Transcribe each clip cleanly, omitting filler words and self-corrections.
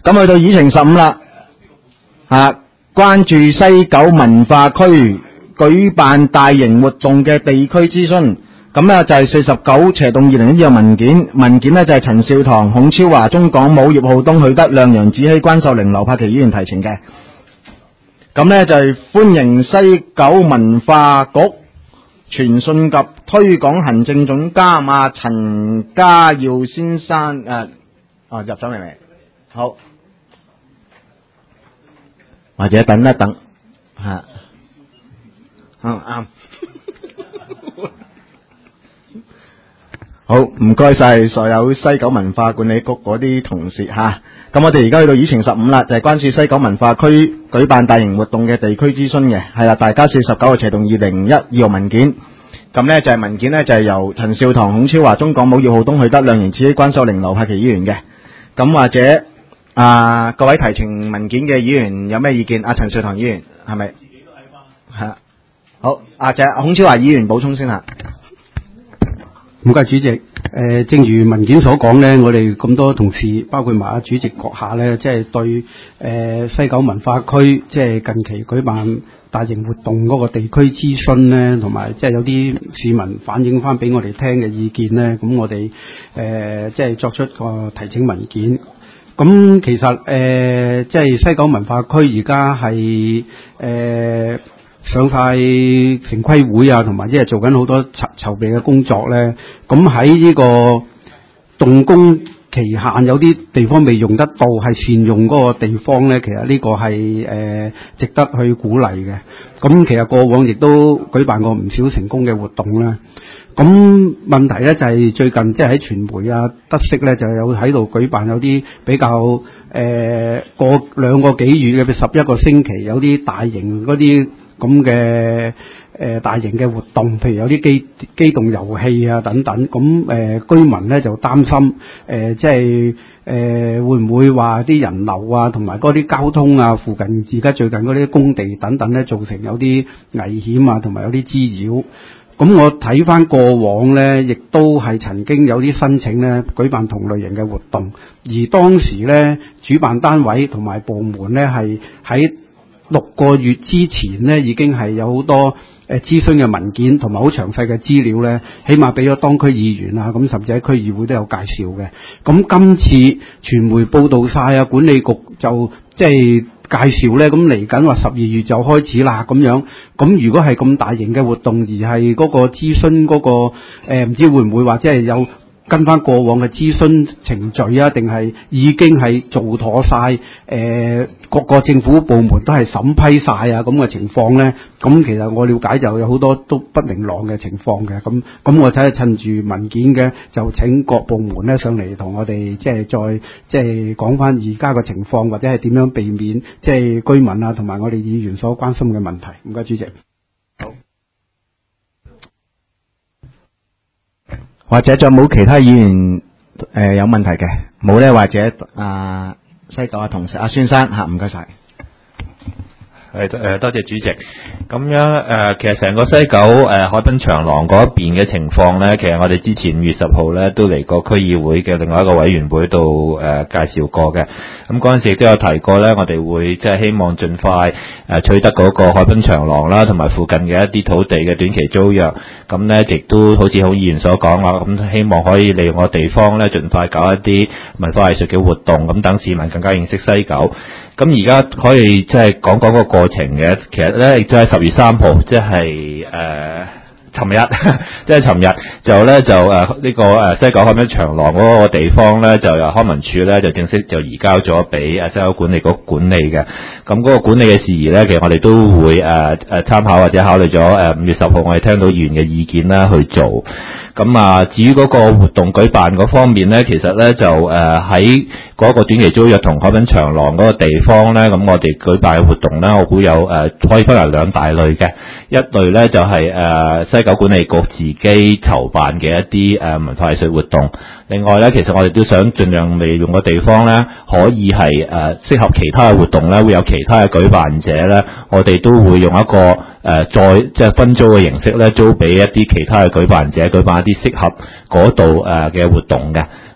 咁去到議程15啦，關注西九文化區舉辦大型活動嘅地區諮詢。咁呢就係49/2012嘅文件呢就係陳少棠、孔超華、鐘廣武、葉浩東、許德亮、楊子希、關秀玲、劉柏祺議員提呈嘅。咁呢就係歡迎西九文化局傳訊及推廣行政總監陳家耀先生入咗嚟未？好，或者等一等嚇，啱。好，唔該晒所有西九文化管理局嗰啲同事嚇。咁我哋而家去到議程15啦，就係關注西九文化區舉辦大型活動嘅地區諮詢嘅，係啦，大家49/2012號文件。咁呢就係文件呢，就係由陳少棠、孔超華、鐘廣武、葉浩東、許德亮、楊子希、關秀玲、劉柏祺議員嘅。咁或者各位提呈文件嘅議員有咩意見？陳少棠議員係咪？係啦。好，就係孔超華議員補充先嚇。 唔該主席，正如文件所講呢，我哋咁多同事，包括埋主席閣下呢，即係對西九文化區即係近期舉辦大型活動嗰個地區諮詢呢，同埋即係有啲市民反映翻俾我哋聽嘅意見呢，咁我哋即係作出個提請文件。咁其實即係西九文化區而家係上晒城規會同埋即係做緊好多籌備嘅工作咧。咁喺呢個動工期限有啲地方未用得到，係善用嗰個地方咧，其實呢個係值得去鼓勵嘅。咁其實過往亦都舉辦過唔少成功嘅活動啦。咁問題咧就係最近即係喺傳媒得悉咧，就有喺度舉辦有啲比較過2個幾月嘅11個星期，有啲大型嗰啲咁嘅大型嘅活動，譬如有啲機動遊戲等等。咁居民咧就擔心即係會唔會話啲人流同埋嗰啲交通附近而家最近嗰啲工地等等咧，造成有啲危險同埋有啲滋擾。咁我睇翻過往咧，亦都係曾經有啲申請咧舉辦同類型嘅活動，而當時咧主辦單位同埋部門咧係喺6個月之前咧已經係有好多諮詢嘅文件同埋好詳細嘅資料咧，起碼俾咗當區議員咁甚至喺區議會都有介紹嘅。咁今次傳媒報道晒管理局就即係介紹咧，咁嚟緊話12月就開始啦咁樣。咁如果係咁大型嘅活動，而係嗰個諮詢嗰個唔知會唔會話即係有跟翻過往嘅諮詢程序定係已經係做妥晒？各個政府部門都係審批晒咁嘅情況咧？咁其實我了解就有好多都不明朗嘅情況嘅。咁我睇下趁住文件嘅，就請各部門咧上嚟同我哋即係再即係講翻而家嘅情況，或者係點樣避免即係居民同埋我哋議員所關心嘅問題。唔該主席。 好。或者仲有冇其他議員有問題嘅？冇咧，或者西九同事孫生唔該晒。 多謝主席。咁樣其實成個西九海濱長廊嗰邊嘅情況咧，其實我哋之前5月10號咧都嚟過區議會嘅另外一個委員會度介紹過嘅。咁嗰陣時亦都有提過咧，我哋會即係希望盡快取得嗰個海濱長廊啦，同埋附近嘅一啲土地嘅短期租約。咁咧亦都好似好議員所講啦，咁希望可以利用個地方咧，盡快搞一啲文化藝術嘅活動，咁等市民更加認識西九。咁而家可以即係講個過程嘅，其實咧亦都係10月3號，即係尋日，即係尋日就咧就呢個西九海濱長廊嗰個地方咧，就由康文署咧就正式就移交咗俾西九管理局管理嘅。咁嗰個管理嘅事宜咧，其實我哋都會參考或者考慮咗5月10號我哋聽到議員嘅意見啦去做。咁至於嗰個活動舉辦嗰方面咧，其實咧就喺嗰個短期租約同海濱長廊嗰個地方咧，咁我哋舉辦嘅活動咧，我估有可以分為2大類嘅。一類咧就係西九管理局自己籌辦嘅一啲文化藝術活動。另外咧，其實我哋都想盡量利用個地方咧，可以係適合其他嘅活動咧，會有其他嘅舉辦者咧，我哋都會用一個再即係分租嘅形式咧，租俾一啲其他嘅舉辦者舉辦一啲適合嗰度嘅活動嘅。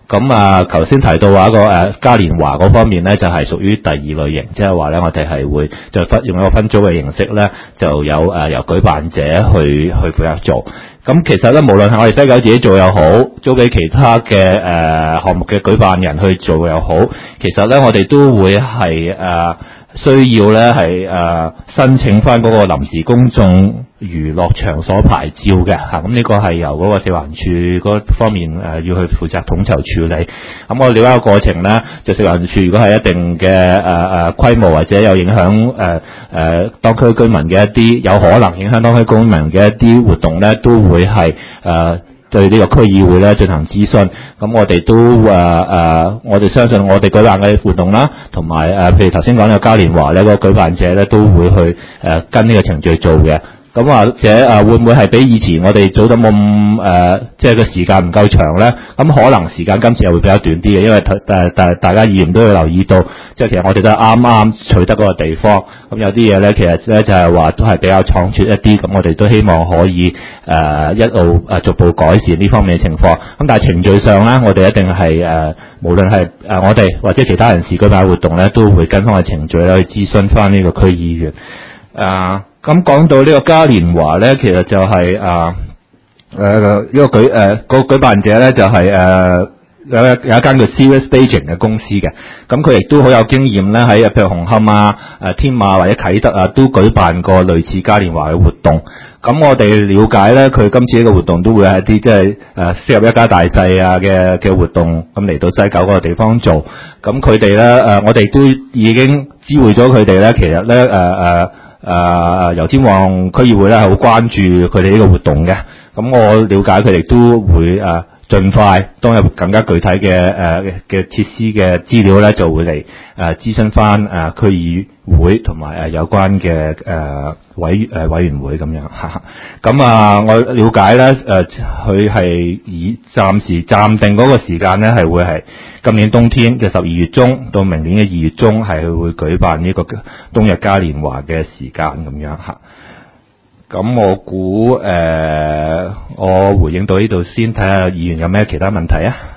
咁啊，頭先提到話嘉年華嗰方面咧，就係屬於第二類型，即係話咧，我哋係會就用一個分組嘅形式咧，就有由舉辦者去負責做。咁其實咧，無論係我哋西九自己做又好，租俾其他嘅項目嘅舉辦人去做又好，其實咧我哋都會係需要咧係申請翻嗰個臨時公眾娛樂場所牌照嘅嚇，咁呢個係由嗰個食環署嗰方面要去負責統籌處理。咁我了解個過程咧，就食環署如果係一定嘅規模或者有影響當區居民嘅一啲有可能影響當區居民嘅一啲活動咧，都會係對呢個區議會咧進行諮詢。咁我哋都我哋相信我哋舉辦嘅活動啦，同埋譬如頭先講嘅嘉年華咧，個舉辦者咧都會去跟呢個程序做嘅。咁或者會唔會係比以前我哋做得冇咁即係個時間唔夠長咧？咁可能時間今次又會比較短啲嘅，因為大家議員都要留意到，即係其實我哋都係啱啱取得嗰個地方，咁有啲嘢咧其實咧就係話都係比較倉促一啲，咁我哋都希望可以一路逐步改善呢方面嘅情況。咁但係程序上咧，我哋一定係無論係我哋或者其他人士舉辦活動咧，都會跟翻個程序咧去諮詢翻呢個區議員。咁講到呢個嘉年華咧，其實就係呢個舉辦者咧就係有一間叫 Serious Staging 嘅公司嘅，咁佢亦都好有經驗咧，喺譬如紅磡天馬或者啟德都舉辦過類似嘉年華嘅活動。咁我哋了解咧，佢今次呢個活動都會係一啲即係適合一家大細嘅活動，咁嚟到西九嗰個地方做。咁佢哋咧我哋都已經知會咗佢哋咧，其實咧油尖旺區議會咧係好關注佢哋呢個活動嘅。咁我了解佢哋都會盡快當有更加具體嘅設施嘅資料咧，就會嚟諮詢翻區議會同埋有關嘅委員會咁樣嚇。咁我了解咧佢係以暫時暫定嗰個時間咧係會係今年冬天嘅12月中到明年嘅2月中係會舉辦呢個冬日嘉年華嘅時間咁樣嚇。咁我估我回應到呢度先，睇下議員有咩其他問題啊？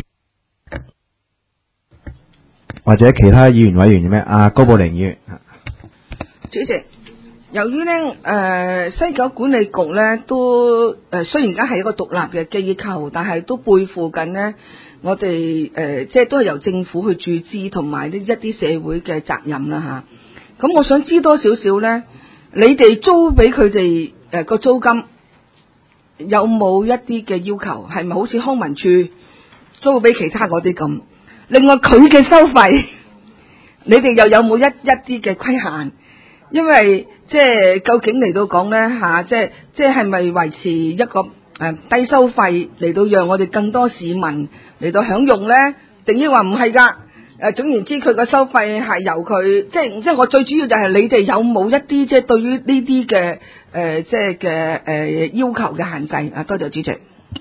或者其他議員委員有咩？高寶玲議員。 主席，由於咧西九管理局咧都雖然而家係一個獨立嘅機構，但係都背負緊呢我哋即係都係由政府去注資同埋呢一啲社會嘅責任啦嚇。咁我想知多少少咧？你哋租俾佢哋個租金有冇一啲嘅要求？係咪好似康文署租俾其他嗰啲咁？另外佢嘅收費，你哋又有冇一啲嘅規限？因為即係究竟嚟到講咧嚇，即係咪維持一個低收費嚟到讓我哋更多市民嚟到享用咧？定抑或唔係㗎？總言之，佢個收費係由佢，即係我最主要就係你哋有冇一啲即係對於呢啲嘅即係嘅要求嘅限制啊？多謝主席。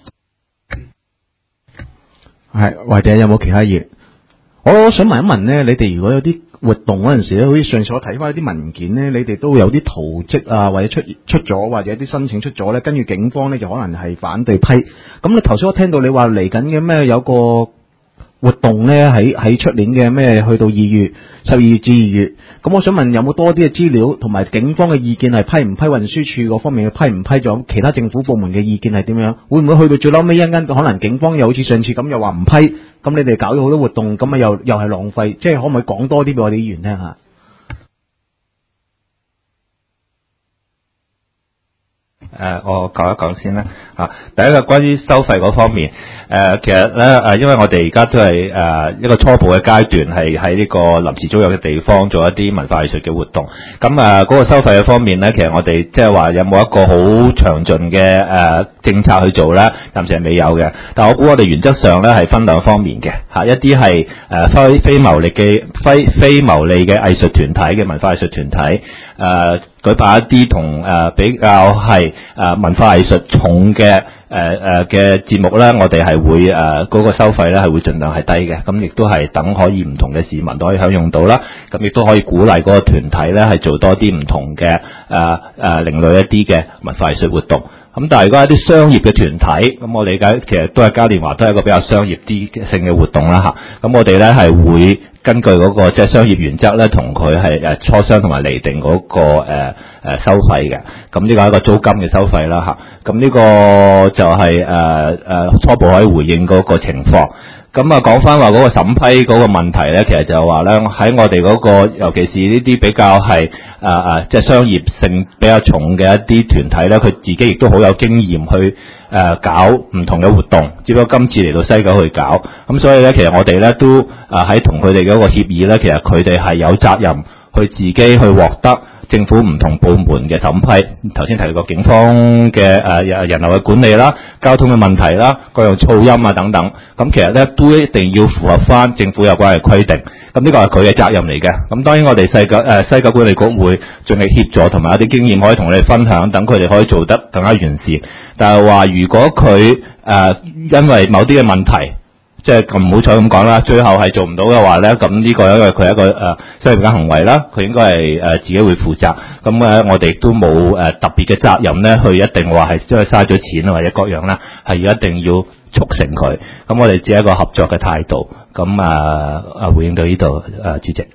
係或者有冇其他嘢？我想問一問咧，你哋如果有啲活動嗰陣時咧，好似上次我睇翻啲文件咧，你哋都有啲圖則或者出咗，或者啲申請出咗咧，跟住警方咧就可能係反對批。咁你頭先我聽到你話嚟緊嘅咩有個活動咧喺出年嘅咩去到12月至2月，咁我想問有冇多啲嘅資料同埋警方嘅意見係批唔批，運輸署嗰方面嘅批唔批咗，其他政府部門嘅意見係點樣？會唔會去到最嬲尾一間可能警方又好似上次咁又話唔批，咁你哋搞咗好多活動，咁又係浪費，即係可唔可以講多啲俾我哋議員聽下？ 我講一講先啦。第一個關於收費嗰方面，其實咧因為我哋而家都係一個初步嘅階段，係喺呢個臨時租約嘅地方做一啲文化藝術嘅活動。咁嗰個收費嘅方面咧，其實我哋即係話有冇一個好詳盡嘅政策去做咧，暫時係未有嘅。但我估我哋原則上咧係分兩方面嘅一啲係非牟利嘅藝術團體嘅文化藝術團體舉辦一啲同比較係文化藝術重嘅嘅節目咧，我哋係會嗰個收費咧係會盡量係低嘅，咁亦都係等可以唔同嘅市民都可以享用到啦，咁亦都可以鼓勵嗰個團體咧係做多啲唔同嘅另類一啲嘅文化藝術活動。 咁但係如果一啲商業嘅團體，咁我理解其實都係嘉年華都係一個比較商業啲性嘅活動啦嚇。咁我哋咧係會根據嗰個即係商業原則咧，同佢係磋商同埋釐定嗰個收費嘅。咁呢個係一個租金嘅收費啦嚇。咁呢個就係初步可以回應嗰個情況。咁啊，講翻話嗰個審批嗰個問題咧，其實就係話咧，喺我哋嗰個，尤其是呢啲比較係即係商業性比較重嘅一啲團體咧，佢自己亦都好有經驗去搞唔同嘅活動，只不過今次嚟到西九去搞，咁所以咧，其實我哋咧都喺同佢哋嗰個協議咧，其實佢哋係有責任去自己去獲得政府唔同部門嘅審批，頭先提過警方嘅人流嘅管理啦、交通嘅問題啦、各樣噪音啊等等，咁其實咧都一定要符合翻政府有關嘅規定，咁呢個係佢嘅責任嚟嘅。咁當然我哋西九管理局會盡力協助同埋一啲經驗可以同你哋分享，等佢哋可以做得更加完善。但係話如果佢因為某啲嘅問題，即係唔好彩咁講啦，最後係做唔到嘅話咧，咁呢個因為佢係一個商業嘅行為啦，佢應該係自己會負責。咁我哋都冇特別嘅責任咧，去一定話係因為嘥咗錢或者各樣啦，係一定要促成佢。咁我哋只係一個合作嘅態度。咁回應到呢度，主席。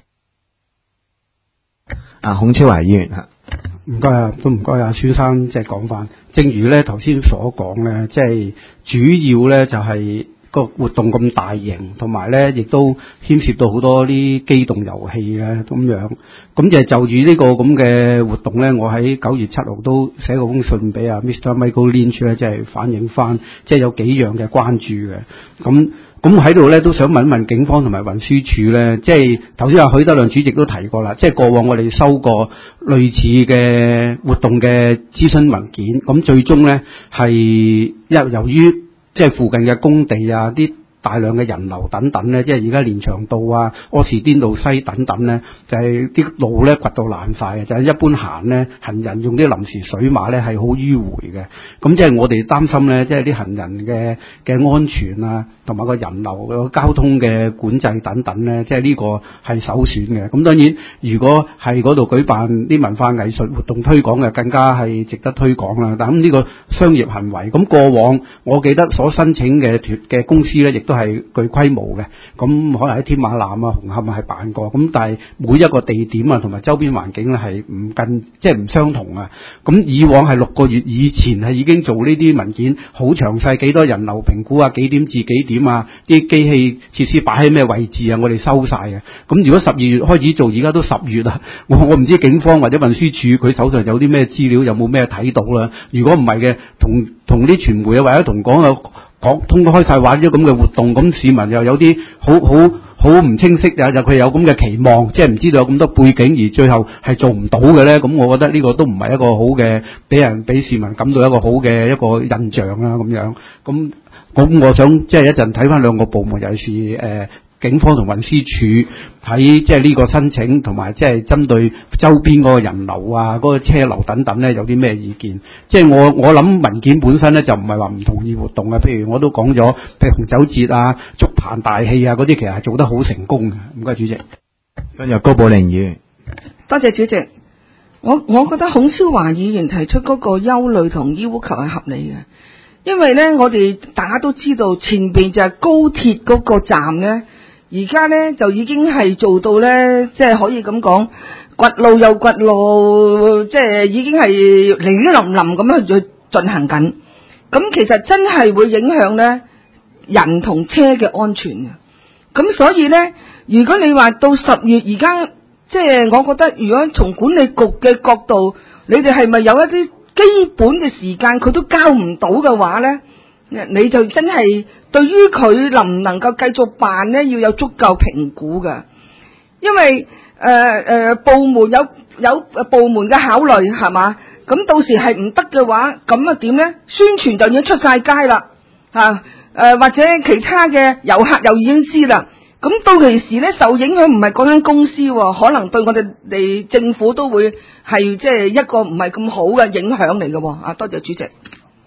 孔超華議員嚇。 唔該啊，都唔該啊，孫生即係講翻。正如咧頭先所講咧，即係主要咧就係個活動咁大型，同埋咧亦都牽涉到好多啲機動遊戲咧咁樣。咁就住呢個咁嘅活動咧，我喺9月7號都寫過封信俾阿 Mr. Michael Lynch 咧，即係反映翻，即係有幾樣嘅關注嘅。咁喺度咧都想問一問警方同埋運輸署咧，即係頭先阿許德亮主席都提過啦，即係過往我哋收過類似嘅活動嘅諮詢文件，咁最終咧係由於即係附近嘅工地啊啲大量嘅人流等等咧，即係而家連翔道啊、柯士甸道西等等咧，就係啲路咧掘到爛晒嘅，就係一般行咧行人用啲臨時水馬咧係好迂迴嘅，咁即係我哋擔心咧，即係啲行人嘅安全啊，同埋個人流個交通嘅管制等等咧，即係呢個係首選嘅。咁當然，如果係嗰度舉辦啲文化藝術活動推廣嘅，更加係值得推廣啦。但咁呢個商業行為，咁過往我記得所申請嘅公司咧，亦都係具規模嘅，咁可能喺添馬艦啊、紅磡係辦過，咁但係每一個地點啊同埋周邊環境咧係唔近，即係唔相同啊。咁以往係6個月以前係已經做呢啲文件，好詳細，幾多人流評估啊，幾點至幾點啊，啲機器設施擺喺咩位置啊，我哋收晒嘅。咁如果12月開始做，而家都10月啦，我唔知警方或者運輸署佢手上有啲咩資料，有冇咩睇到啦？如果唔係嘅，同啲傳媒啊或者同通過開晒玩咗咁嘅活動，咁市民又有啲好唔清晰啊，就佢有咁嘅期望，即係唔知道有咁多背景，而最後係做唔到嘅咧。咁我覺得呢個都唔係一個好嘅，俾市民感到一個好嘅一個印象啦。咁樣，咁我想即係一陣睇翻兩個部門，尤其是警方同運輸署喺即係呢個申請，同埋即係針對周邊嗰個人流啊、嗰個車流等等咧，有啲咩意見？即係我諗文件本身咧就唔係話唔同意活動啊。譬如我都講咗，譬如紅酒節啊、竹棚大戲啊嗰啲，其實係做得好成功嘅。唔該，主席。 跟住高寶玲議員， 多謝主席。我覺得孔超華議員提出嗰個憂慮同要求係合理嘅，因為咧我哋大家都知道前邊就係高鐵嗰個站咧。而家咧就已經係做到咧，即係可以咁講，掘路又掘路，即係已經係零零冧冧咁樣去進行緊。咁其實真係會影響咧人同車嘅安全嘅。咁所以咧，如果你話到10月，而家即係我覺得，如果從管理局嘅角度，你哋係咪有一啲基本嘅時間佢都交唔到嘅話咧？你就真係對於佢能唔能夠繼續辦呢，要有足夠評估㗎。因為部門有部門嘅考慮係嘛，咁到時係唔得嘅話，咁啊點呢？宣傳就已經出晒街啦，或者其他嘅遊客又已經知啦。咁到其時呢，受影響唔係嗰間公司，可能對我哋政府都會係即係一個唔係咁好嘅影響嚟嘅。啊，多謝主席。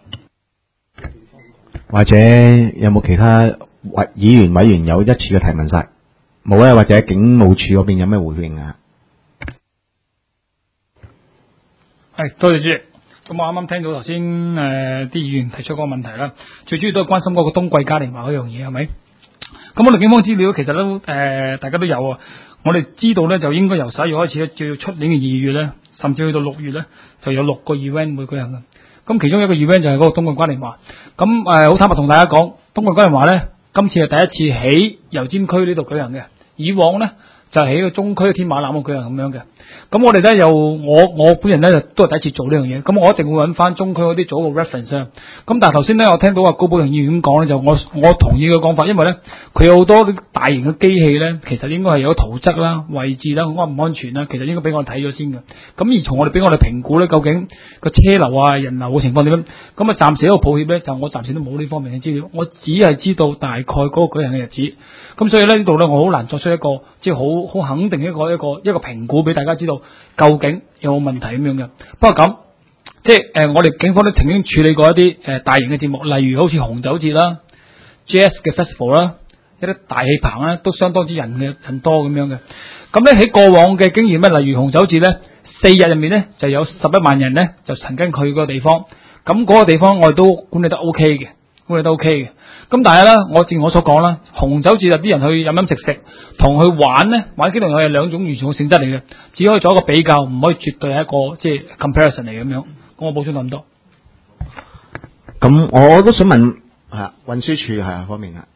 或者有冇其他議員委員有一次嘅提問晒？冇咧，或者警務處嗰邊有咩回應啊？ 係，多謝主席。 咁我啱啱聽到頭先啲議員提出嗰個問題啦，最主要都係關心嗰個冬季嘉年華嗰樣嘢係咪？咁我哋警方資料其實都大家都有啊。我哋知道咧就應該由11月開始咧，至到出年嘅2月咧，甚至去到6月咧，就有6個 event 會舉行嘅。咁其中一個 event 就係嗰個冬季嘉年華。咁好坦白同大家講，冬季嘉年華咧，今次係第一次喺油尖區呢度舉行嘅。以往咧就喺個中區嘅天馬南度舉行咁樣嘅。咁我哋咧又我本人咧都係第一次做呢樣嘢，咁我一定會揾翻中區嗰啲做個 reference 啊。咁但係頭先咧我聽到高寶良議員咁講咧，就我同意佢講法，因為咧佢有好多啲大型嘅機器咧，其實應該係有圖則啦、位置啦、安唔安全啦，其實應該俾我哋睇咗先嘅。咁而從我哋俾我哋評估咧，究竟個車流啊、人流嘅情況點樣？咁啊暫時一個抱歉咧，就我暫時都冇呢方面嘅資料，我只係知道大概嗰個舉行嘅日子。咁所以咧呢度咧我好難作出一個即係好肯定一個評估俾大家知道究竟有冇問題咁樣嘅。不過咁即係我哋警方都曾經處理過一啲大型嘅節目，例如好似紅酒節啦、Jazz 嘅 Festival 啦，一啲大氣棚咧都相當之人多咁樣嘅。咁咧喺過往嘅經驗咧，例如紅酒節咧4日入面咧就有11萬人咧就曾經去個地方，咁嗰個地方我哋都管理得 OK 嘅。咁但係咧，正如我所講啦，紅酒節有啲人去飲食，同去玩咧，玩機動遊戲係兩種完全嘅性質嚟嘅，只可以做一個比較，唔可以絕對係一個即係 comparison 嚟咁樣。咁我補充咁多。 咁我都想問運輸署方面啊。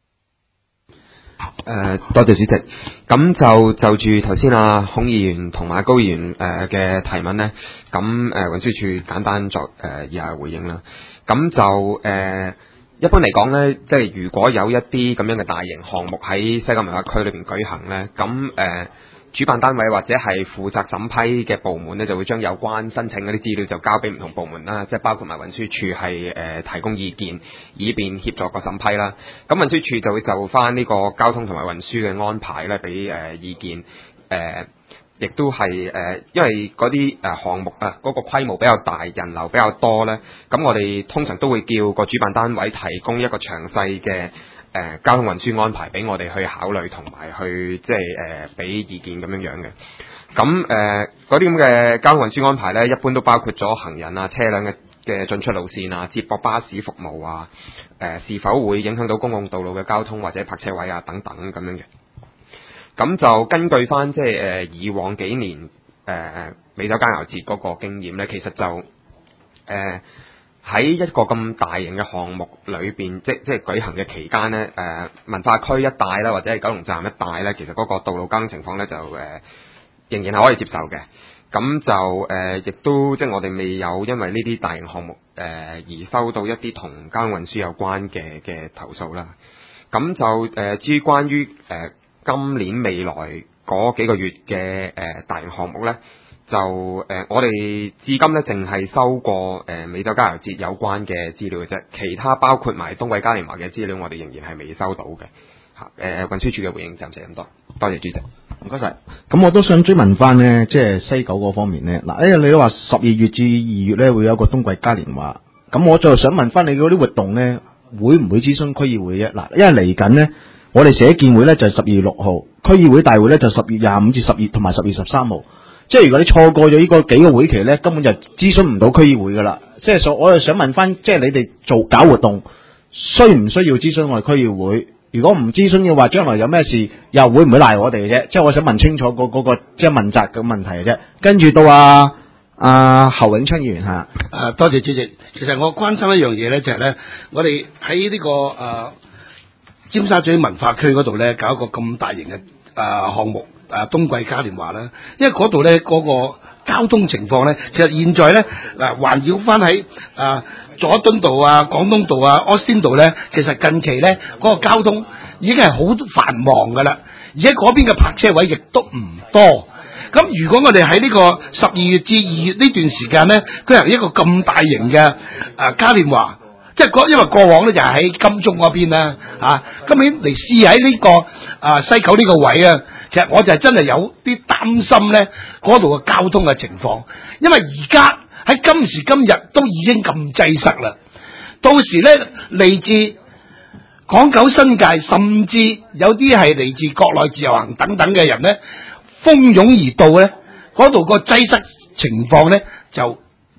多謝主席。咁就住頭先孔議員同埋高議員嘅提問咧，咁運輸署簡單作以下回應啦。咁就一般嚟講咧，即係如果有一啲咁樣嘅大型項目喺西九文化區裏邊舉行咧，咁主辦單位或者係負責審批嘅部門咧，就會將有關申請嗰啲資料就交俾唔同部門啦，即係包括埋運輸署係提供意見，以便協助個審批啦。咁運輸署就會就翻呢個交通同埋運輸嘅安排咧，俾意見。亦都係因為嗰啲項目嗰個規模比較大，人流比較多咧，咁我哋通常都會叫個主辦單位提供一個詳細嘅交通運輸安排俾我哋去考慮同埋去即係俾意見咁樣樣嘅。咁嗰啲咁嘅交通運輸安排咧，一般都包括咗行人啊、車輛嘅進出路線啊、接駁巴士服務啊、是否會影響到公共道路嘅交通或者泊車位啊等等咁樣嘅。咁就根據翻即係以往幾年美酒佳餚節嗰個經驗咧，其實就喺一個咁大型嘅項目裏邊，即係舉行嘅期間咧，文化區一帶啦，或者係九龍站一帶咧，其實嗰個道路交通情況咧就仍然係可以接受嘅。咁就亦都即係我哋未有因為呢啲大型項目而收到一啲同交通運輸有關嘅投訴啦。咁就至於關於今年未來嗰幾個月嘅大型項目咧，就我哋至今咧淨係收過美酒佳餚節有關嘅資料嘅啫，其他包括埋冬季嘉年華嘅資料，我哋仍然係未收到嘅。運輸署嘅回應暫時咁多，多謝主席。 唔該晒。咁我都想追問翻咧，即係西九嗰方面咧，嗱，你都話12月至2月咧會有一個冬季嘉年華，咁我就想問翻你嗰啲活動咧，會唔會諮詢區議會啫？嗱，因為嚟緊咧。我哋社建會咧就係12月6號，區議會大會咧就10月25至10月同埋10月13號。即係如果你錯過咗呢個幾個會期咧，根本就諮詢唔到區議會噶啦。即係我就想問翻，即係你哋搞活動，需唔需要諮詢我哋區議會？如果唔諮詢嘅話，將來有咩事又會唔會賴我哋嘅啫？即係我想問清楚嗰個即係問責嘅問題嘅啫。跟住到侯永昌議員嚇。 多謝主席。其實我關心一樣嘢咧，就係咧，我哋喺呢個尖沙咀文化區嗰度咧，搞一個咁大型嘅項目冬季嘉年華啦。因為嗰度咧嗰個交通情況咧，其實現在咧環繞翻喺佐敦道啊、廣東道啊、柯仙道咧，其實近期咧嗰個交通已經係好繁忙噶啦，而且嗰邊嘅泊車位亦都唔多。咁如果我哋喺呢個12月至2月呢段時間咧，舉行一個咁大型嘅嘉年華。即係因為過往咧就係喺金鐘嗰邊啦，今年嚟試喺呢個西九呢個位啊，其實我就真係有啲擔心咧嗰度嘅交通嘅情況，因為而家喺今時今日都已經咁擠塞啦，到時咧嚟自港九新界，甚至有啲係嚟自國內自由行等等嘅人咧，蜂擁而到咧，嗰度個擠塞情況咧就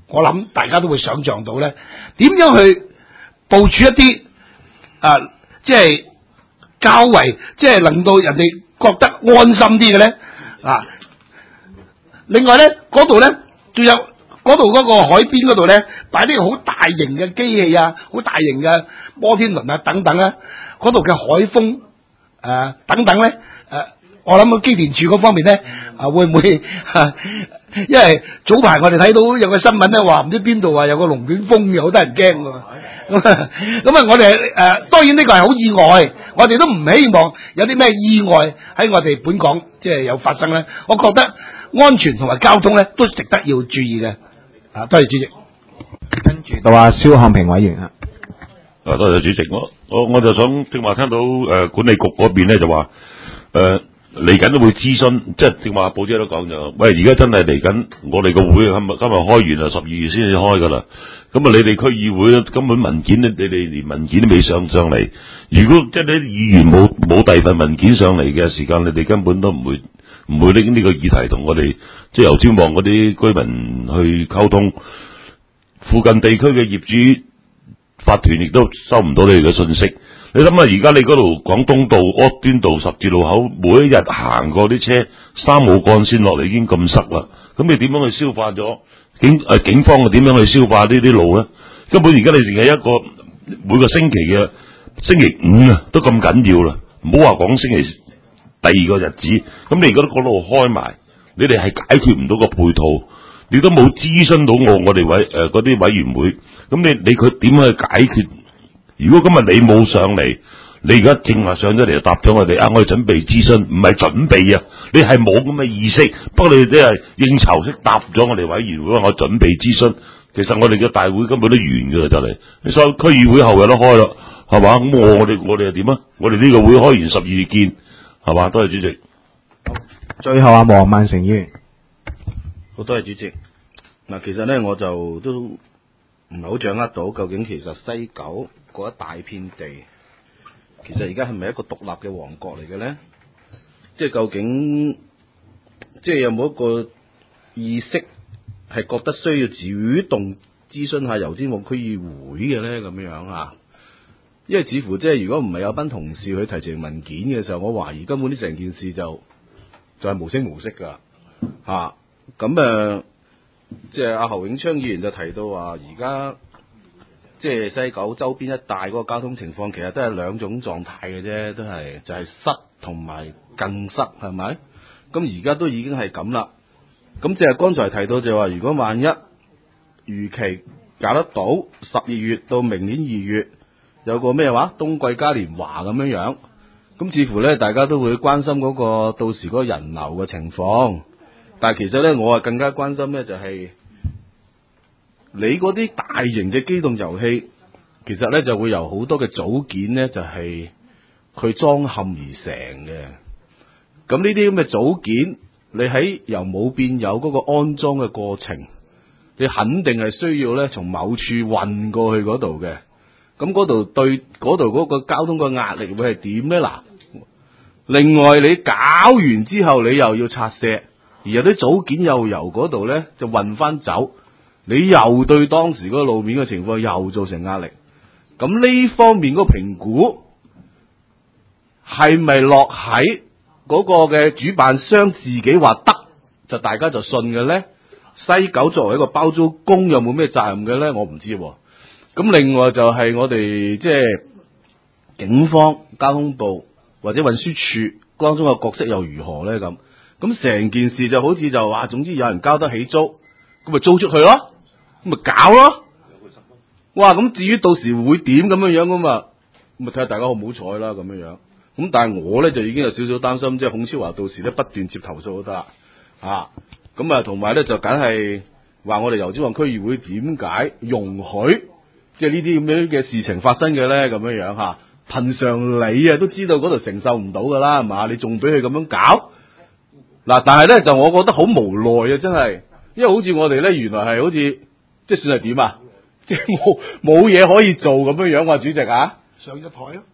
我諗大家都會想象到咧，點樣去部署一啲即係較為即係令到人哋覺得安心啲嘅咧啊！另外咧，嗰度咧仲有嗰度嗰個海邊嗰度咧，擺啲好大型嘅機器啊，好大型嘅摩天輪啊等等啊，嗰度嘅海風等等咧我諗個機電處嗰方面咧會唔會因為早排我哋睇到有個新聞咧話唔知邊度話有個龍捲風，有好多人驚喎。咁我哋當然呢個係好意外，我哋都唔希望有啲咩意外喺我哋本港即係有發生咧。我覺得安全同埋交通咧都值得要注意嘅。多謝主席。 跟住到阿蕭漢平委員啊。 多謝主席，我就想正話聽到管理局嗰邊咧就話嚟緊都會諮詢，即係正話寶姐都講咗，喂而家真係嚟緊我哋個會今日開完啊，12月先至開噶啦。咁啊，你哋區議會根本文件你哋連文件都未上嚟。如果即係啲議員冇第二份文件上嚟嘅時間，你哋根本都唔會拎呢個議題同我哋即係油尖旺嗰啲居民去溝通。附近地區嘅業主法團亦都收唔到你哋嘅信息。你諗下，而家你嗰度廣東道、柯端道十字路口，每一日行過啲車3號幹線落嚟已經咁塞啦。咁你點樣去消化咗？警方點樣去消化呢啲路咧？根本而家你淨係一個每個星期嘅星期5啊，都咁緊要啦。唔好話講星期第二個日子，咁你而家都嗰度開埋，你哋係解決唔到個配套，你都冇諮詢到我哋嗰啲委員會。咁你佢點去解決？如果今日你冇上嚟，你而家正話上咗嚟就答咗我哋我哋準備諮詢，唔係準備啊，你係冇咁嘅意識。不過你哋係應酬式答咗我哋委員會話我準備諮詢，其實我哋嘅大會根本都完噶啦就嚟。你所以區議會後日都開啦，係嘛？咁我哋又點啊？我哋呢個會開完12月見，係嘛？多謝主席。 最後黃萬成議員。 好多謝主席。嗱，其實咧我就都唔係好掌握到究竟其實西九嗰一大片地，其實而家係咪一個獨立嘅王國嚟嘅咧？即係究竟即係有冇一個意識係覺得需要主動諮詢下油尖旺區議會嘅咧？咁樣啊？因為似乎即係如果唔係有班同事去提呈文件嘅時候，我懷疑根本啲成件事就係無聲無息噶嚇。咁即係阿侯永昌議員就提到話，而家即係西九周邊一帶嗰個交通情況，其實都係兩種狀態嘅啫，都係就係塞同埋更塞，係咪？咁而家都已經係咁啦。咁即係剛才提到就話，如果萬一如期搞得到12月到明年2月有個咩話冬季嘉年華咁樣，咁似乎咧大家都會關心嗰個到時嗰個人流嘅情況。但係其實咧，我係更加關心咧，就係你嗰啲大型嘅機動遊戲，其實咧就會由好多嘅組件咧，就係佢裝嵌而成嘅。咁呢啲咁嘅組件，你喺由冇變有嗰個安裝嘅過程，你肯定係需要咧從某處運過去嗰度嘅。咁嗰度對嗰度嗰個交通嘅壓力會係點咧？嗱，另外你搞完之後，你又要拆卸。而有啲組件又由嗰度咧就運翻走，你又對當時嗰個路面嘅情況又造成壓力。咁呢方面嗰個評估係咪落喺嗰個嘅主辦商自己話得，就大家就信嘅咧？西九作為一個包租公有冇咩責任嘅咧？我唔知。咁另外就係我哋即係警方、交通部或者運輸署當中嘅角色又如何咧？咁成件事就好似就話，總之有人交得起租，咁咪租出去咯，咁咪搞咯。哇！咁至於到時會點咁樣咁啊？咁咪睇下大家好唔好彩啦咁樣。咁但係我咧就已經有少少擔心，即係孔超華到時咧不斷接投訴都得啦。咁啊同埋咧就梗係話我哋油尖旺區議會點解容許即係呢啲咁樣嘅事情發生嘅咧？咁樣嚇，憑常理啊都知道嗰度承受唔到噶啦，係嘛？你仲俾佢咁樣搞？嗱，但係咧就我覺得好無奈啊，真係，因為好似我哋咧原來係好似即係算係點啊，即係冇嘢可以做咁樣樣，主席啊，上咗台咯。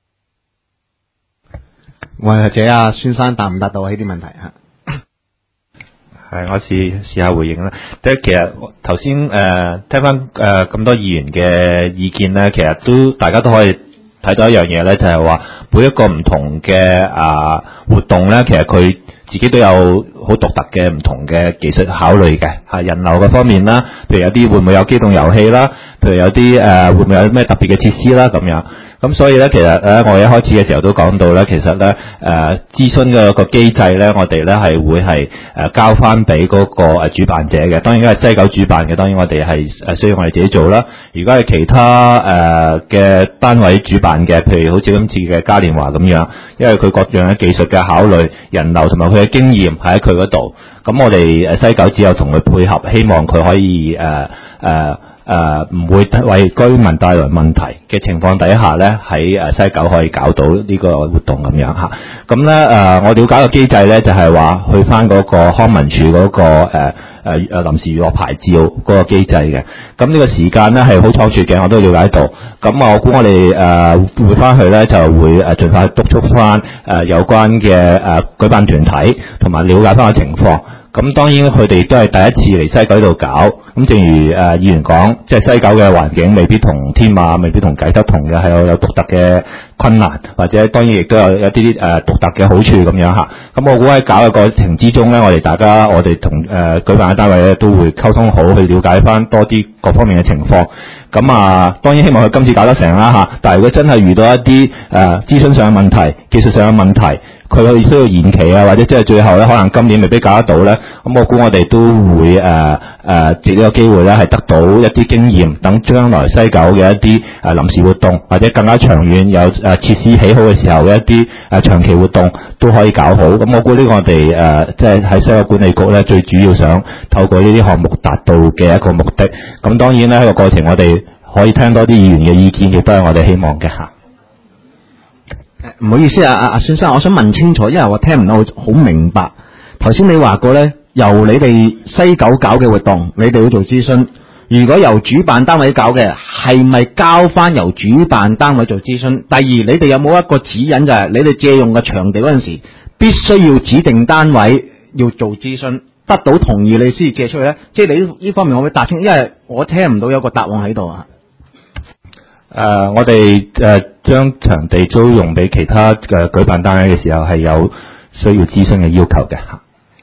或者阿孫生答唔答到呢啲問題嚇？ 係，我試下回應啦。即係其實頭先聽翻咁多議員嘅意見咧，其實都大家都可以睇到一樣嘢咧，就係話每一個唔同嘅活動咧，其實佢自己都有好獨特嘅唔同嘅技術考慮嘅，人流嘅方面啦，譬如有啲會唔會有機動遊戲啦，譬如有啲會唔會有咩特別嘅設施啦咁樣。咁所以咧，其實我一開始嘅時候都講到咧，其實咧諮詢嘅個機制咧，我哋咧係會係交翻俾嗰個主辦者嘅。當然，因為西九主辦嘅，當然我哋係需要我哋自己做啦。如果係其他嘅單位主辦嘅，譬如好似今次嘅嘉年華咁樣，因為佢各樣嘅技術嘅考慮、人流同埋佢嘅經驗喺佢嗰度，咁我哋西九只有同佢配合，希望佢可以唔會為居民帶來問題嘅情況底下咧，喺西九可以搞到呢個活動咁樣嚇。咁咧我了解個機制咧，就係話去翻嗰個康文署嗰個臨時娛樂牌照嗰個機制嘅。咁呢個時間咧係好倉促嘅，我都了解到。咁我估我哋會翻去咧，就會盡快督促翻有關嘅舉辦團體同埋了解翻個情況。咁當然佢哋都係第一次嚟西九呢度搞，咁正如議員講，即係西九嘅環境未必同天馬、未必同啟德同嘅，係有獨特嘅困難，或者當然亦都有一啲獨特嘅好處咁樣嚇。咁我估喺搞嘅過程之中咧，我哋同舉辦嘅單位咧都會溝通好，去了解翻多啲各方面嘅情況。咁當然希望佢今次搞得成啦嚇。但係如果真係遇到一啲諮詢上嘅問題、技術上嘅問題，佢需要延期啊，或者即係最後咧，可能今年未必搞得到咧。咁我估我哋都會借呢個機會咧，係得到一啲經驗，等將來西九嘅一啲臨時活動，或者更加長遠有設施起好嘅時候嘅一啲長期活動都可以搞好。咁我估呢個我哋即係喺西九管理局咧，最主要想透過呢啲項目達到嘅一個目的。咁當然咧，喺個過程我哋可以聽多啲議員嘅意見，亦都係我哋希望嘅嚇。 唔好意思阿先生，我想問清楚，因為我聽唔到好明白。頭先你話過咧，由你哋西九搞嘅活動，你哋要做諮詢。如果由主辦單位搞嘅，係咪交翻由主辦單位做諮詢？第二，你哋有冇一個指引，就係你哋借用嘅場地嗰陣時，必須要指定單位要做諮詢，得到同意你先借出去咧？即係你呢方面可唔可以答清？因為我聽唔到有個答案喺度啊。 我哋將場地租用俾其他嘅舉辦單位嘅時候，係有需要諮詢嘅要求嘅嚇。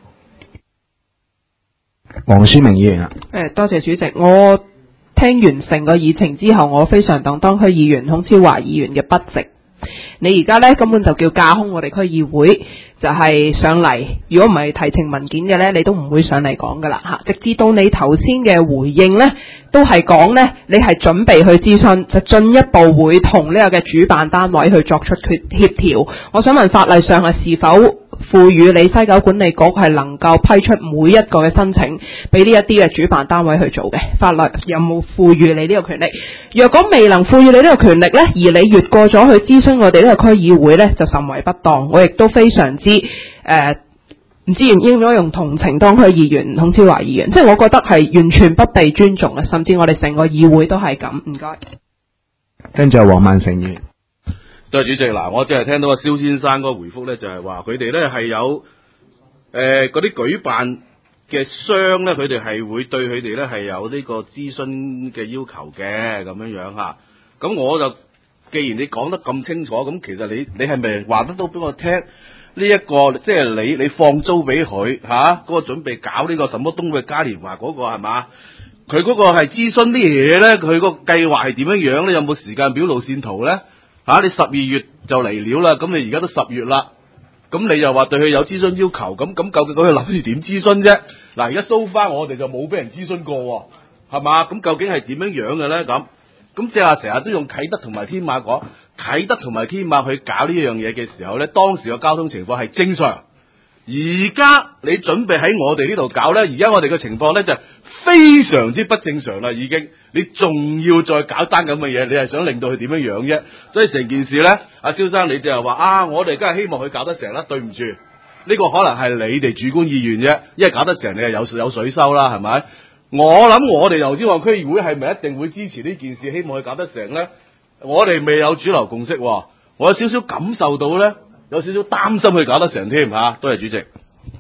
黃書明議員啊， 多謝主席。我聽完成個議程之後，我非常當區議員孔超華議員嘅不值。你而家咧根本就叫架空我哋區議會，就係上嚟。如果唔係提呈文件嘅咧，你都唔會上嚟講噶啦嚇。直至到你頭先嘅回應咧，都係講咧，你係準備去諮詢，就進一步會同呢個嘅主辦單位去作出協調。我想問法例上係是否賦予你西九管理局係能夠批出每一個嘅申請俾呢一啲嘅主辦單位去做嘅？法律有冇賦予你呢個權力？若果未能賦予你呢個權力呢，而你越過咗去諮詢我哋呢個區議會呢，就甚為不當。我亦都非常之唔知應唔應該用同情當區議員孔超華議員，即係我覺得係完全不被尊重嘅，甚至我哋成個議會都係咁。唔該。 跟住黃萬成議員。 對主席，嗱，我淨係聽到阿蕭先生嗰個回覆咧，就係話佢哋咧係有嗰啲舉辦嘅商咧，佢哋係會對佢哋咧係有呢個諮詢嘅要求嘅咁樣嚇。咁我就既然你講得咁清楚，咁其實你係咪話得到俾我聽？呢一個即係你放租俾佢嗰個準備搞呢個什麼東嘅嘉年華嗰個係嘛？佢嗰個係諮詢啲嘢咧，佢個計劃係點樣咧？有冇時間表、路線圖咧？你12月就嚟了啦，咁你而家都10月啦，咁你又話對佢有諮詢要求，咁究竟佢諗住點諮詢啫？嗱，而家收翻我哋就冇俾人諮詢過，係嘛？咁究竟係點樣嘅咧？咁即係話成日都用啟德同埋天馬講，啟德同埋天馬去搞呢樣嘢嘅時候咧，當時個交通情況係正常。而家你準備喺我哋呢度搞咧，而家我哋嘅情況咧就非常之不正常啦，已經。你仲要再搞單咁嘅嘢，你係想令到佢點樣啫？所以成件事咧，阿蕭生你就係話我哋梗係希望佢搞得成啦。對唔住，呢個可能係你哋主觀意願啫，因為搞得成你係有水收啦，係咪？我諗我哋油尖旺區議會係咪一定會支持呢件事，希望佢搞得成咧？我哋未有主流共識，我有少少感受到咧，有少少擔心佢搞得成添嚇。多謝主席。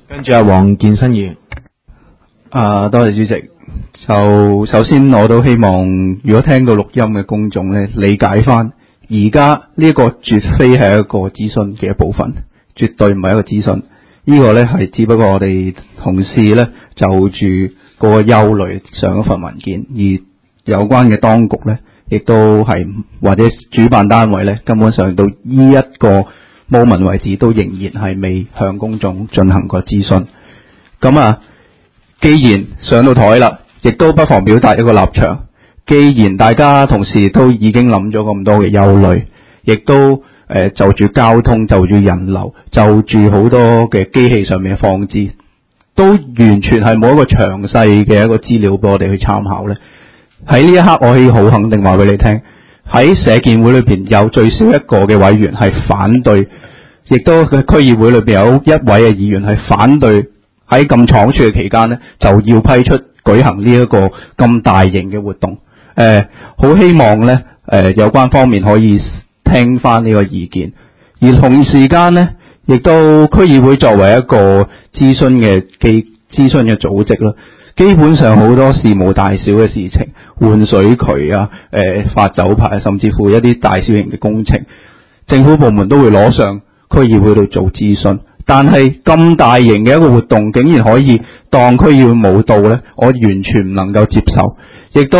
跟住阿黃健新議員。 多謝主席。就首先我都希望，如果聽到錄音嘅公眾咧，理解翻而家呢個絕非係一個諮詢嘅一部分，絕對唔係一個諮詢。呢個咧係只不過我哋同事咧就住個憂慮上一份文件，而有關嘅當局咧，亦都係或者主辦單位咧，根本上到呢一個 moment 為止，都仍然係未向公眾進行過諮詢。咁啊，既然上到台啦，亦都不妨表達一個立場。既然大家同事都已經諗咗咁多嘅憂慮，亦都就住交通、就住人流、就住好多嘅機器上面嘅放置，都完全係冇一個詳細嘅一個資料俾我哋去參考咧。喺呢一刻，我可以好肯定話俾你聽，喺社建會裏邊有最少一個嘅委員係反對，亦都嘅區議會裏邊有一位嘅議員係反對喺咁倉促嘅期間咧，就要批出舉行呢一個咁大型嘅活動。好希望咧，有關方面可以聽翻呢個意見，而同時間咧，亦都區議會作為一個諮詢嘅組織啦，基本上好多事無大小嘅事情，換水渠啊、發酒牌，甚至乎一啲大小型嘅工程，政府部門都會攞上區議會度做諮詢。但係咁大型嘅一個活動，竟然可以當區議會冇到咧，我完全唔能夠接受，亦都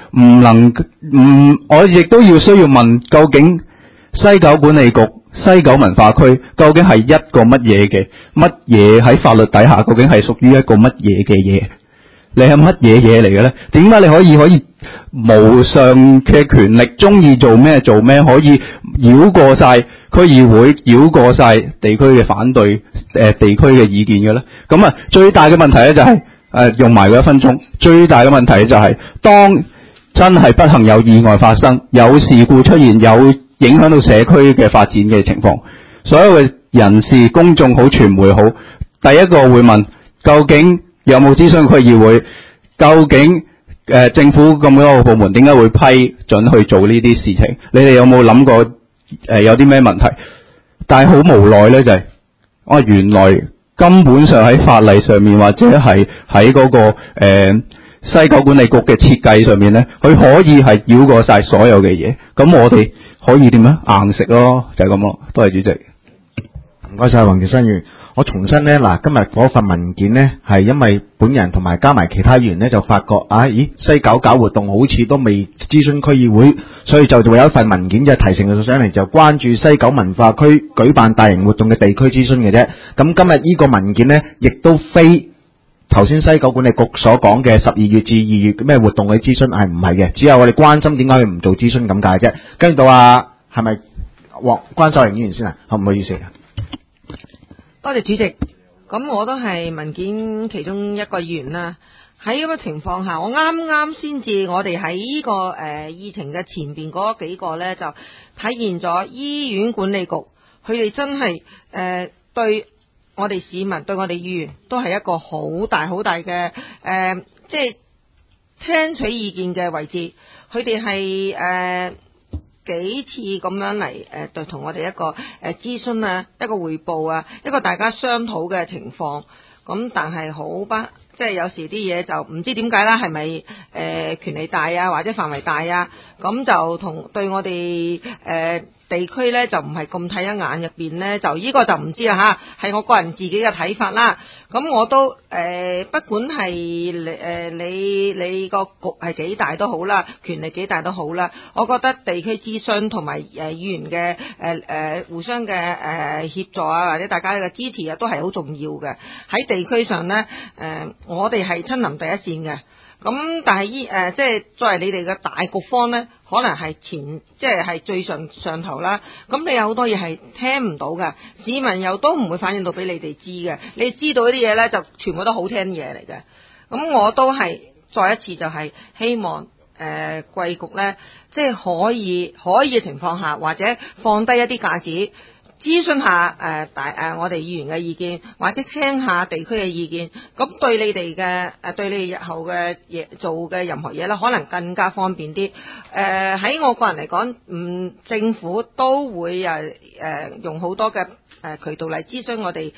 我亦都要需要問，究竟西九管理局、西九文化區究竟係一個乜嘢喺法律底下，究竟係屬於一個乜嘢嘅嘢？你係乜嘢嘢嚟嘅咧？點解你可以無上嘅權力，中意做咩做咩，可以繞過晒區議會，繞過晒地區嘅反對地區嘅意見嘅咧？咁啊，最大嘅問題咧就係用埋嗰1分鐘，最大嘅問題就係當真係不幸有意外發生，有事故出現，有影響到社區嘅發展嘅情況，所有嘅人士、公眾好、傳媒好，第一個會問究竟有冇諮詢區議會？究竟政府咁多個部門點解會批准去做呢啲事情？你哋有冇諗過有啲咩問題？但係好無奈咧，就係原來根本上喺法例上面或者係喺嗰個西九管理局嘅設計上面咧，佢可以係繞過晒所有嘅嘢。咁我哋可以點樣硬食咯？就係咁咯。多謝主席。 唔該晒黃健新議員。我重申呢，嗱，今日嗰份文件呢，係因為本人同埋加埋其他議員呢，就發覺西九搞活動好似都未諮詢區議會，所以就會有一份文件就提成咗上嚟，就關注西九文化區舉辦大型活動嘅地區諮詢嘅啫。咁今日呢個文件呢，亦都非頭先西九管理局所講嘅12月至2月咩活動嘅諮詢係唔係嘅，只有我哋關心點解佢唔做諮詢咁解啫。跟住到係咪關秀玲議員先啊？好唔好意思？ 多謝主席，咁我都係文件其中一個議員啦。喺咁嘅情況下，我啱先至我哋喺呢個議程嘅前邊嗰幾個呢，就體現咗醫院管理局佢哋真係對我哋市民、對我哋議員都係一個好大嘅即係聽取意見嘅位置。佢哋係幾次咁樣嚟對同我哋一個諮詢啊，一個彙報啊，一個大家商討嘅情況。咁但係即係有時啲嘢就唔知點解啦，係咪權力大啊，或者範圍大啊？咁就對我哋地區咧就唔係咁睇一眼入邊咧，就呢個就唔知啦吓，係我個人自己嘅睇法啦。咁我都不管係你個局係幾大都好啦，權力幾大都好啦，我覺得地區諮詢同埋議員嘅互相嘅協助啊，或者大家嘅支持啊，都係好重要嘅。喺地區上咧，我哋係親臨第一線嘅。咁但係即係作為你哋嘅大局方咧，可能係即係最上頭啦。咁你有好多嘢係聽唔到嘅，市民又都唔會反映到俾你哋知嘅。你知道啲嘢咧，就全部都好聽嘢嚟嘅。咁我都係再一次就係希望貴局咧，即係可以嘅情況下，或者放低一啲架子，諮詢下我哋議員嘅意見，或者聽下地區嘅意見，咁對你哋嘅對你哋日後嘅嘢做嘅任何嘢咧，可能更加方便啲。喺我個人嚟講，政府都會用好多嘅渠道嚟諮詢我哋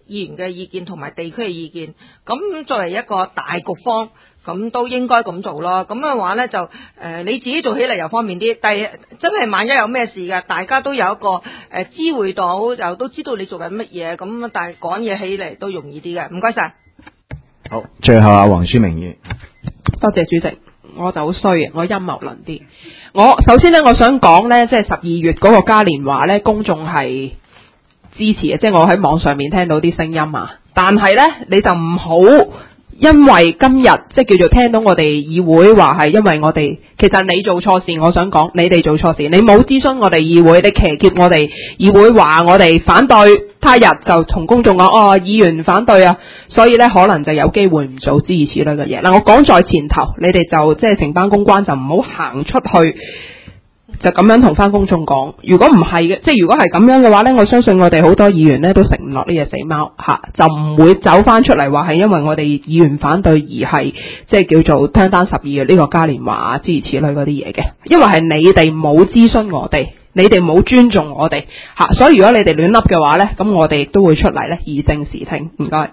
議員嘅意見同埋地區嘅意見。咁作為一個大局方，咁都應該咁做咯。咁嘅話咧就你自己做起嚟又方便啲，但係真係萬一有咩事嘅，大家都有一個知會到，又都知道你做緊乜嘢，咁但係講嘢起嚟都容易啲嘅。唔該晒。 好，最後阿黃書明議員。 多謝主席。我就好衰嘅，我陰謀論啲。我首先咧，我想講咧，即係12月嗰個嘉年華咧，公眾係支持嘅，即係我喺網上面聽到啲聲音啊。但係咧，你就唔好因為今日即係叫做聽到我哋議會話係因為我哋，其實你做錯事，我想講你哋做錯事，你冇諮詢我哋議會，你騎劫我哋議會，話我哋反對，他日就同公眾講議員反對啊，所以咧可能就有機會唔做諸如此類嘅嘢。嗱，我講在前頭，你哋就即係成班公關就唔好行出去。就咁樣同翻公眾講，如果唔係嘅，即係如果係咁樣嘅話呢，我相信我哋好多議員呢都食唔落呢隻死貓嚇，就唔會走翻出嚟話係因為我哋議員反對而係即係叫做聽單12月呢個嘉年華諸如此類嗰啲嘢嘅，因為係你哋冇諮詢我哋，你哋冇尊重我哋嚇，所以如果你哋亂笠嘅話呢，咁我哋亦都會出嚟呢以正視聽。唔該。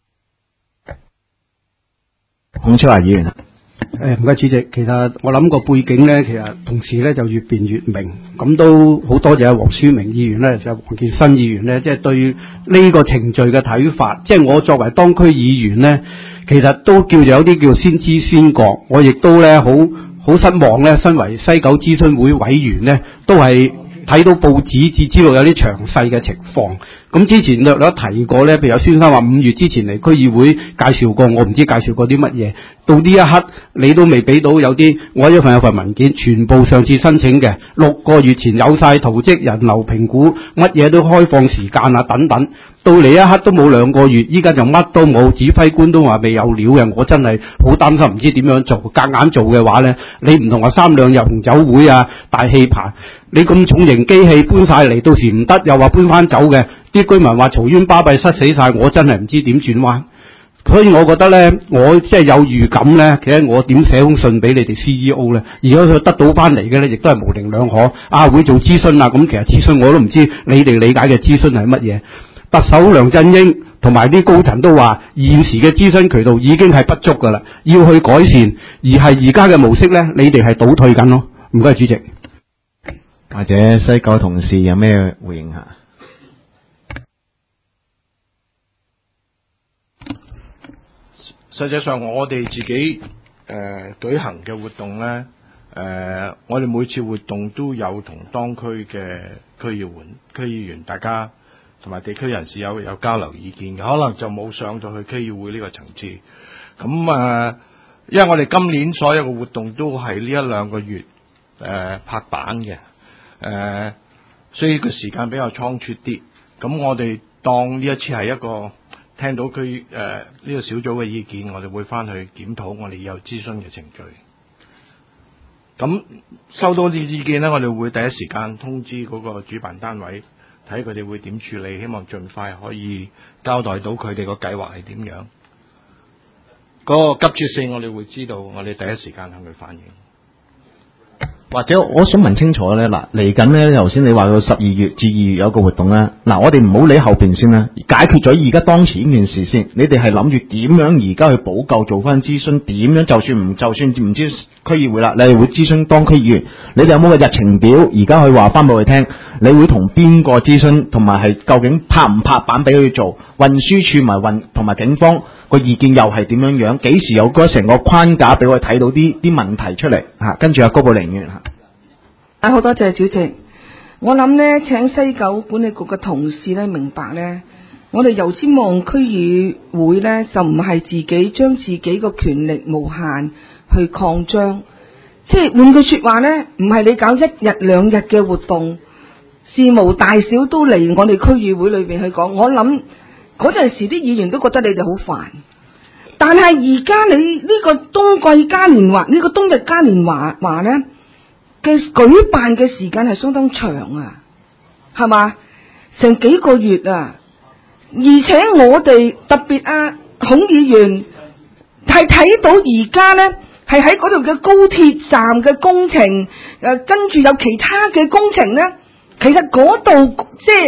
孔超華議員。 唔該主席，其實我諗個背景咧，其實同時咧就越辯越明，咁都好多謝黃書明議員咧，就黃建新議員咧，即係對呢個程序嘅睇法，即係我作為當區議員咧，其實都叫做有啲叫先知先覺，我亦都咧好失望咧，身為西九諮詢會委員咧，都係睇到報紙至知道有啲詳細嘅情況。咁之前略提過咧，譬如有先生話5月之前嚟區議會介紹過，我唔知介紹過啲乜嘢。到呢一刻你都未俾到，有啲我有份文件，全部上次申請嘅6個月前有晒圖則、人流評估，乜嘢都開放時間啊等等。到嚟一刻都冇2個月，依家就乜都冇，指揮官都話未有料嘅，我真係好擔心，唔知點樣做。夾硬做嘅話呢，你唔同話3兩日紅酒會啊、大氣棚，你咁重型機器搬晒嚟，到時唔得又話搬翻走嘅，啲居民話嘈冤巴閉塞死晒，我真係唔知點轉彎。所以我覺得呢，我即係有預感呢，其實我點寫封信俾你哋 CEO 呢？如果佢得到翻嚟嘅呢，亦都係模棱兩可。會做諮詢啊，咁其實諮詢我都唔知你哋理解嘅諮詢係乜嘢。特首梁振英同埋啲高層都話，現時嘅諮詢渠道已經係不足噶啦，要去改善，而係而家嘅模式呢，你哋係倒退緊咯。唔該，主席。 或者西九同事有咩回應下？ 實際上我哋自己舉行嘅活動呢，我哋每次活動都有同當區嘅區議員大家同埋地區人士有交流意見嘅，可能就冇上到去區議會呢個層次。咁因為我哋今年所有嘅活動都係呢1-2個月拍板嘅，所以個時間比較倉促啲。咁我哋當呢一次係一個聽到佢呢個小組嘅意見，我哋會翻去檢討我哋有諮詢嘅程序。咁收到啲意見呢，我哋會第一時間通知嗰個主辦單位，睇佢哋會點處理，希望盡快可以交代到佢哋個計劃係點樣。嗰個急切性我哋會知道，我哋第一時間向佢反映。 或者我想問清楚咧，嗱嚟緊咧，頭先你話到12月至2月有個活動咧，嗱我哋唔好理後邊先啦，解決咗而家當前呢件事先。你哋係諗住點樣而家去補救，做翻諮詢？點樣就算唔知區議會啦，你哋會諮詢當區議員？你哋有冇個日程表？而家去話翻俾佢聽，你會同邊個諮詢？同埋係究竟拍唔拍板俾佢做？運輸署同埋警方個意見又係點樣樣？幾時有嗰成個框架俾我睇到啲問題出嚟嚇？跟住阿高寶玲議員嚇。 好多謝主席。我諗呢，請西九管理局嘅同事呢明白呢，我哋油尖旺區議會呢，就唔係自己將自己個權力無限去擴張，即係換句說話呢，唔係你搞1日2日嘅活動，事無大小都嚟我哋區議會裏邊去講。我諗嗰陣時啲議員都覺得你哋好煩，但係而家你呢個冬季嘉年華，呢個冬日嘉年華呢嘅舉辦嘅時間係相當長啊，係嘛？成幾個月啊，而且我哋特別孔議員係睇到而家呢係喺嗰度嘅高鐵站嘅工程，跟住有其他嘅工程呢，其實嗰度即係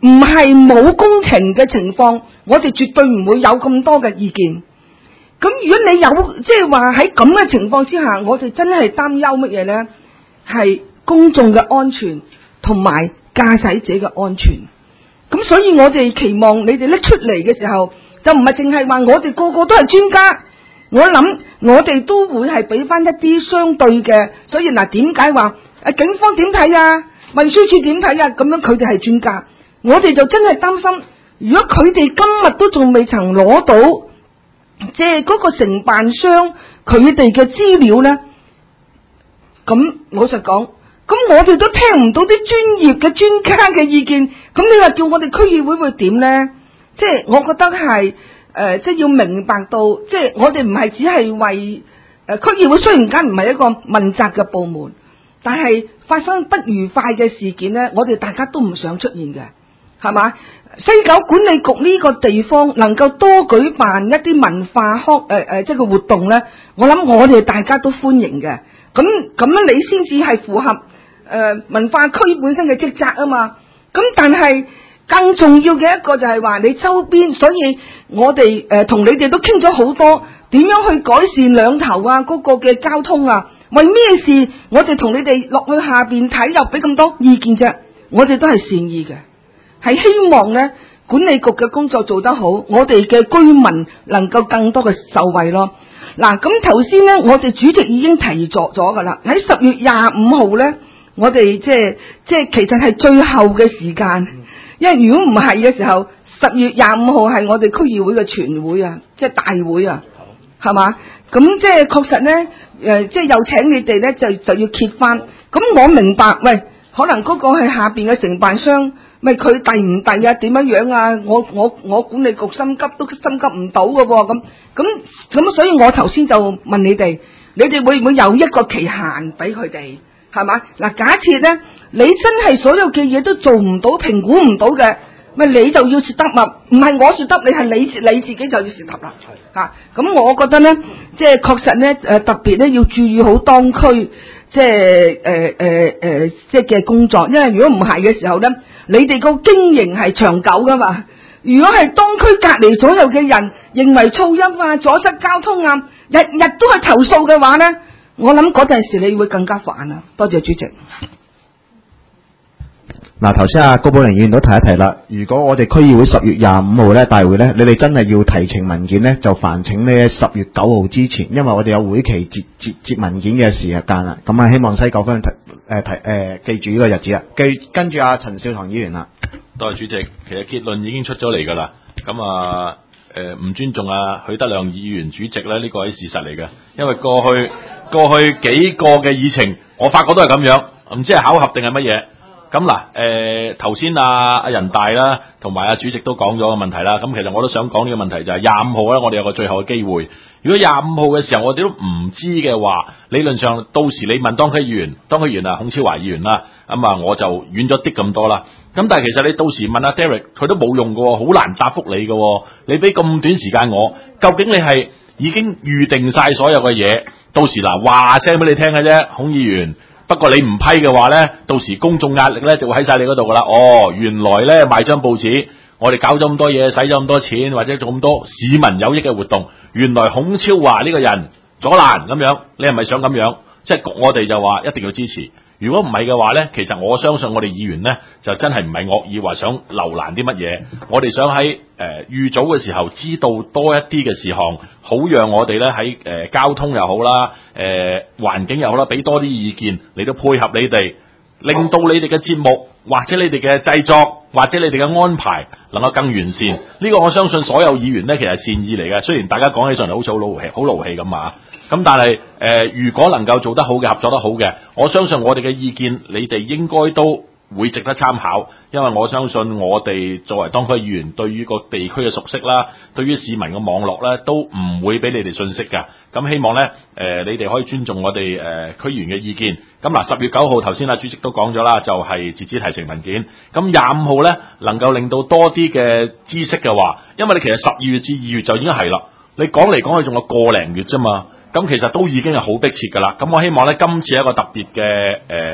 唔係冇工程嘅情況，我哋絕對唔會有咁多嘅意見。咁如果你有即係話喺咁嘅情況之下，我哋真係擔憂乜嘢呢？係公眾嘅安全同埋駕駛者嘅安全。咁所以我哋期望你哋拎出嚟嘅時候，就唔係淨係話我哋個個都係專家。我諗我哋都會係俾翻一啲相對嘅。所以嗱，點解話警方點睇啊？運輸署點睇啊？咁樣佢哋係專家，我哋就真係擔心，如果佢哋今日都仲未曾攞到。即係嗰個承辦商佢哋嘅資料呢，咁老實講，咁我哋都聽唔到啲專業嘅專家嘅意見，咁你話叫我哋區議會會點呢？即係我覺得係即係要明白到，即係我哋唔係只係為區議會，雖然間唔係一個問責嘅部門，但係發生不愉快嘅事件呢，我哋大家都唔想出現嘅，係嘛？西九管理局呢個地方能夠多舉辦一啲文化即係個活動呢，我諗我哋大家都歡迎嘅。咁樣你先至係符合文化區本身嘅職責啊嘛。咁但係更重要嘅一個就係話你周邊，所以我哋同你哋都傾咗好多，點樣去改善兩頭啊嗰個嘅交通啊？為咩事我哋同你哋落去下邊睇又俾咁多意見啫？我哋都係善意嘅。係希望咧，管理局嘅工作做得好，我哋嘅居民能夠更多嘅受惠咯。嗱，咁頭先咧，我哋主席已經提咗㗎啦。喺10月25號咧，我哋即係其實係最後嘅時間，因為如果唔係嘅時候，10月25號係我哋區議會嘅全會啊，即係大會啊，係嘛？咁即係確實咧，即係又請你哋咧，就要揭翻。咁我明白，喂，可能嗰個係下邊嘅承辦商。咪佢遞唔遞啊？點樣啊？我管理局心急都心急唔到嘅喎，咁所以我頭先就問你哋會唔會有一個期限俾佢哋？係嘛？嗱，假設咧你真係所有嘅嘢都做唔到、評估唔到嘅，咪你就要蝕得嘛？唔係我蝕得，你係你自己就要蝕得啦。嚇，咁我覺得咧，即係確實咧，特別咧要注意好當區。即係即係嘅工作，因為如果唔係嘅時候咧，你哋個經營係長久噶嘛。如果係當區隔離左右嘅人認為噪音啊、阻塞交通啊，日日都係投訴嘅話咧，我諗嗰陣時你會更加煩啊。多謝主席。 嗱，頭先高寶玲議員都提一提啦。如果我哋區議會10月25號咧大會咧，你哋真係要提呈文件咧，就煩請呢10月9號之前，因為我哋有會期接文件嘅時間啦。咁啊，希望西九方記住呢個日子啊。跟住阿陳少棠議員啦。 多謝主席，其實結論已經出咗嚟㗎啦。咁啊唔尊重許德亮議員主席咧，呢個係事實嚟嘅。因為過去幾個嘅議程，我發覺都係咁樣，唔知係巧合定係乜嘢。咁嗱，頭先阿人大啦，同埋阿主席都講咗個問題啦。咁其實我都想講呢個問題就係25號咧，我哋有個最後嘅機會。如果25號嘅時候我哋都唔知嘅話，理論上到時你問當區議員啊孔超華議員啦，咁啊我就遠咗啲咁多啦。咁但係其實你到時問阿 Derek， 佢都冇用嘅，好難答覆你嘅。你俾咁短時間我，究竟你係已經預定晒所有嘅嘢？到時嗱話聲俾你聽嘅啫，孔議員。不過你唔批嘅話呢，到時公眾壓力呢就會喺晒你嗰度噶啦。哦，原來呢賣張報紙，我哋搞咗咁多嘢，使咗咁多錢，或者做咁多市民有益嘅活動，原來孔超華呢個人阻攔咁樣，你係咪想咁樣？即係我哋就話一定要支持。如果唔係嘅話呢，其實我相信我哋議員呢，就真係唔係惡意話想留難啲乜嘢，我哋想喺預早嘅時候知道多一啲嘅事項，好讓我哋呢喺交通又好啦，環境又好啦，俾多啲意見嚟到配合你哋，令到你哋嘅節目或者你哋嘅製作或者你哋嘅安排能夠更完善。呢個我相信所有議員呢，其實係善意嚟嘅，雖然大家講起上嚟好似好勞氣咁啊。咁但係如果能夠做得好嘅，合作得好嘅，我相信我哋嘅意見你哋應該都會值得參考，因為我相信我哋作為當區議員，對於個地區嘅熟悉啦，對於市民嘅網絡咧，都唔會俾你哋信息㗎。咁希望咧你哋可以尊重我哋區議員嘅意見。咁嗱，10月9號頭先主席都講咗啦，就係截止提呈文件。咁25號咧能夠令到多啲嘅知識嘅話，因為你其實12月至2月就已經係啦，你講嚟講去仲有個零月啫嘛。咁其實都已經係好迫切㗎啦。咁我希望咧，今次係一個特別嘅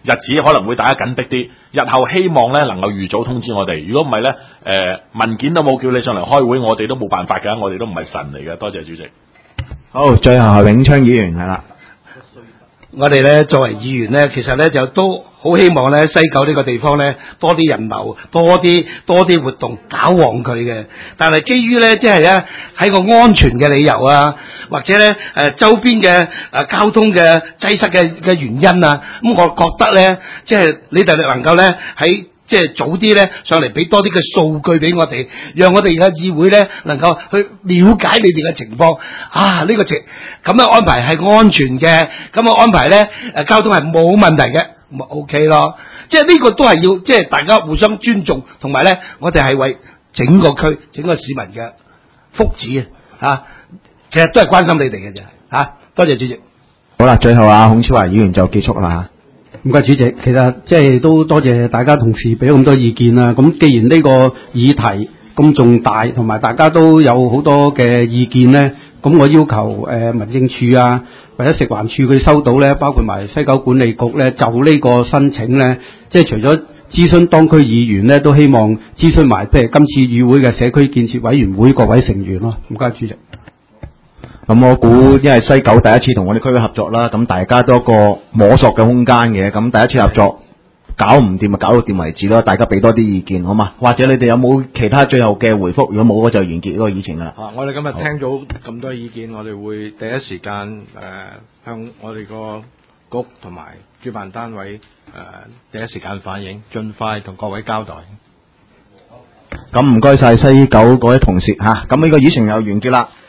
日子可能會大家緊迫啲，日後希望咧能夠預早通知我哋。如果唔係咧，文件都冇叫你上嚟開會，我哋都冇辦法㗎，我哋都唔係神嚟嘅。多謝主席。 好，最後係永昌議員係啦。 我哋咧作為議員咧，其實咧就都好希望咧西九呢個地方咧多啲人流，多啲活動，搞旺佢嘅。但係基於咧即係咧喺個安全嘅理由啊，或者咧周邊嘅交通嘅擠塞嘅原因啊，咁我覺得咧即係你哋能夠咧喺即係早啲咧上嚟俾多啲嘅數據俾我哋，讓我哋嘅議會咧能夠去了解你哋嘅情況啊！呢個咁樣安排係安全嘅，咁樣安排咧交通係冇問題嘅，咪 OK 咯。即係呢個都係要即係大家互相尊重，同埋咧我哋係為整個區整個市民嘅福祉啊！其實都係關心你哋嘅啫嚇。多謝主席。 好啦，最後孔超華議員就結束啦。 唔該，主席，其實即係都多謝大家同事俾咁多意見啦。咁既然呢個議題咁重大，同埋大家都有好多嘅意見呢，咁我要求民政處啊，或者食環署佢收到呢，包括埋西九管理局呢，就呢個申請呢，即係除咗諮詢當區議員呢，都希望諮詢埋譬如今次議會嘅社區建設委員會各位成員咯。唔該，主席。 咁我估，因為西九第一次同我哋區域合作啦，咁大家都有一個摸索嘅空間嘅。咁第一次合作搞唔掂咪搞到掂為止咯，大家俾多啲意見好嘛？或者你哋有冇其他最後嘅回覆？如果冇，我就完結呢個議程啦。 我哋今日聽咗咁多意見，我哋會第一時間向我哋個局同埋主辦單位第一時間反映，盡快同各位交代。 咁唔該晒西九嗰位同事嚇，咁呢個議程又完結啦。